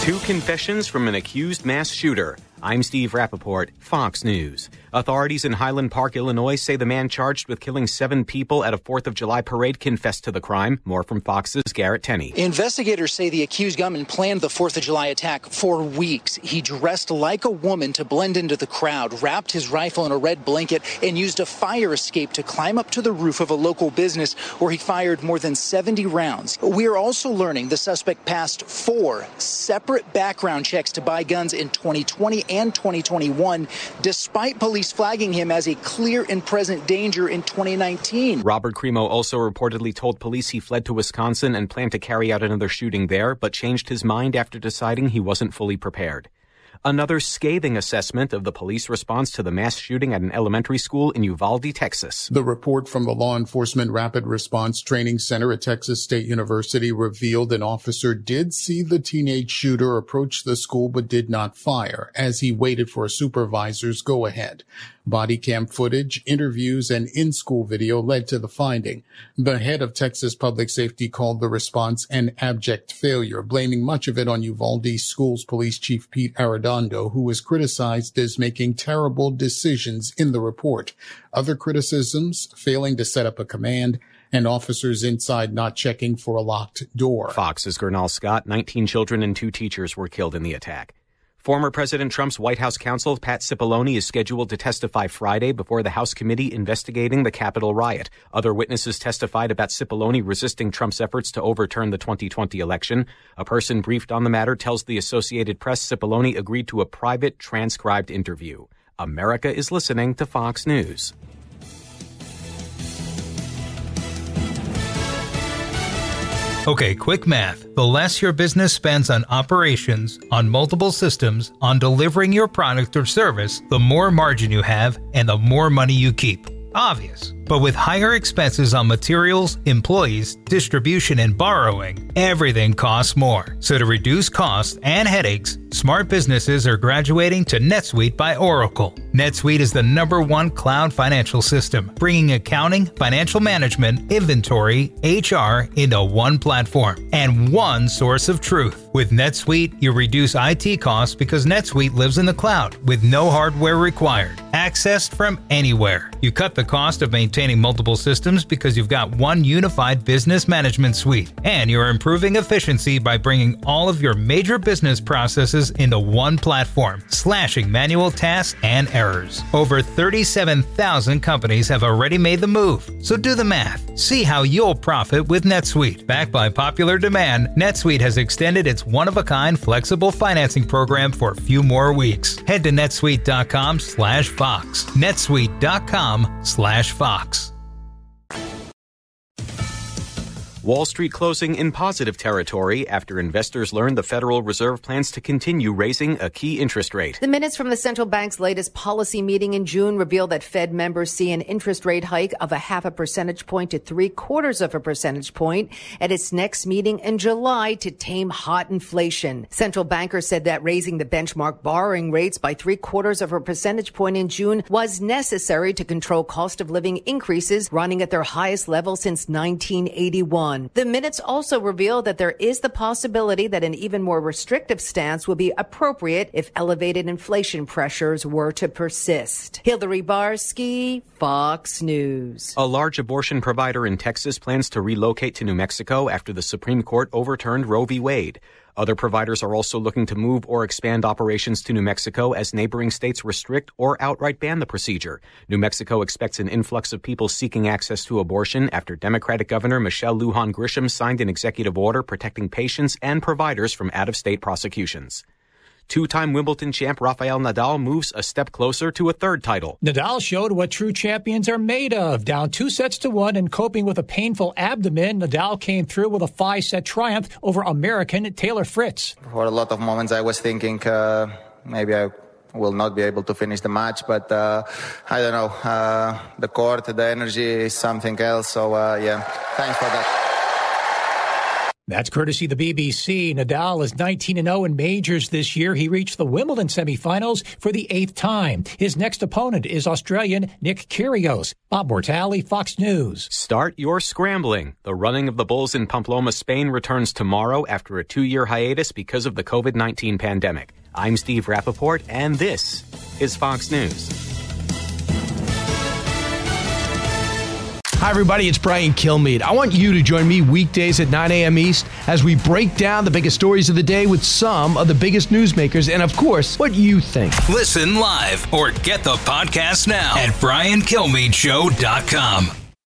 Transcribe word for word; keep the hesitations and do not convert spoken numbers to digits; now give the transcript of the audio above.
Two confessions from an accused mass shooter. I'm Steve Rappaport, Fox News. Authorities in Highland Park, Illinois say the man charged with killing seven people at a fourth of July parade confessed to the crime. More from Fox's Garrett Tenney. Investigators say the accused gunman planned the fourth of July attack for weeks. He dressed like a woman to blend into the crowd, wrapped his rifle in a red blanket, and used a fire escape to climb up to the roof of a local business where he fired more than seventy rounds. We are also learning the suspect passed four separate background checks to buy guns in twenty twenty and twenty twenty-one, despite police flagging him as a clear and present danger in twenty nineteen. Robert Crimo also reportedly told police he fled to Wisconsin and planned to carry out another shooting there, but changed his mind after deciding he wasn't fully prepared. Another scathing assessment of the police response to the mass shooting at an elementary school in Uvalde, Texas. The report from the Law Enforcement Rapid Response Training Center at Texas State University revealed an officer did see the teenage shooter approach the school but did not fire as he waited for a supervisor's go-ahead. Body cam footage, interviews, and in-school video led to the finding. The head of Texas Public Safety called the response an abject failure, blaming much of it on Uvalde Schools Police Chief Pete Arredondo, who was criticized as making terrible decisions in the report. Other criticisms, failing to set up a command, and officers inside not checking for a locked door. Fox's Gernal Scott, nineteen children and two teachers were killed in the attack. Former President Trump's White House counsel, Pat Cipollone, is scheduled to testify Friday before the House committee investigating the Capitol riot. Other witnesses testified about Cipollone resisting Trump's efforts to overturn the twenty twenty election. A person briefed on the matter tells the Associated Press Cipollone agreed to a private, transcribed interview. America is listening to Fox News. Okay, quick math. The less your business spends on operations, on multiple systems, on delivering your product or service, the more margin you have and the more money you keep. Obvious. But with higher expenses on materials, employees, distribution, and borrowing, everything costs more. So to reduce costs and headaches, smart businesses are graduating to NetSuite by Oracle. NetSuite is the number one cloud financial system, bringing accounting, financial management, inventory, H R into one platform and one source of truth. With NetSuite, you reduce I T costs because NetSuite lives in the cloud with no hardware required. Accessed from anywhere. You cut the cost of maintaining multiple systems because you've got one unified business management suite. And you're improving efficiency by bringing all of your major business processes into one platform, slashing manual tasks and errors. Over thirty-seven thousand companies have already made the move. So do the math. See how you'll profit with NetSuite. Backed by popular demand, NetSuite has extended its one-of-a-kind flexible financing program for a few more weeks. Head to netsuite.com slash Fox. netsuite.com slash Fox. Wall Street closing in positive territory after investors learned the Federal Reserve plans to continue raising a key interest rate. The minutes from the central bank's latest policy meeting in June reveal that Fed members see an interest rate hike of a half a percentage point to three quarters of a percentage point at its next meeting in July to tame hot inflation. Central bankers said that raising the benchmark borrowing rates by three quarters of a percentage point in June was necessary to control cost of living increases running at their highest level since nineteen eighty-one. The minutes also reveal that there is the possibility that an even more restrictive stance will be appropriate if elevated inflation pressures were to persist. Hillary Barsky, Fox News. A large abortion provider in Texas plans to relocate to New Mexico after the Supreme Court overturned Roe v. Wade. Other providers are also looking to move or expand operations to New Mexico as neighboring states restrict or outright ban the procedure. New Mexico expects an influx of people seeking access to abortion after Democratic Governor Michelle Lujan Grisham signed an executive order protecting patients and providers from out-of-state prosecutions. Two-time Wimbledon champ Rafael Nadal moves a step closer to a third title. Nadal showed what true champions are made of. Down two sets to one and coping with a painful abdomen, Nadal came through with a five-set triumph over American Taylor Fritz. For a lot of moments I was thinking uh, maybe I will not be able to finish the match, but uh, I don't know. Uh, the court, the energy is something else, so uh, yeah, thanks for that. That's courtesy of the B B C. Nadal is nineteen and oh in majors this year. He reached the Wimbledon semifinals for the eighth time. His next opponent is Australian Nick Kyrgios. Bob Mortale, Fox News. Start your scrambling. The running of the bulls in Pamplona, Spain returns tomorrow after a two-year hiatus because of the covid nineteen pandemic. I'm Steve Rappaport, and this is Fox News. Hi, everybody. It's Brian Kilmeade. I want you to join me weekdays at nine a.m. East as we break down the biggest stories of the day with some of the biggest newsmakers and, of course, what you think. Listen live or get the podcast now at brian kilmeade show dot com.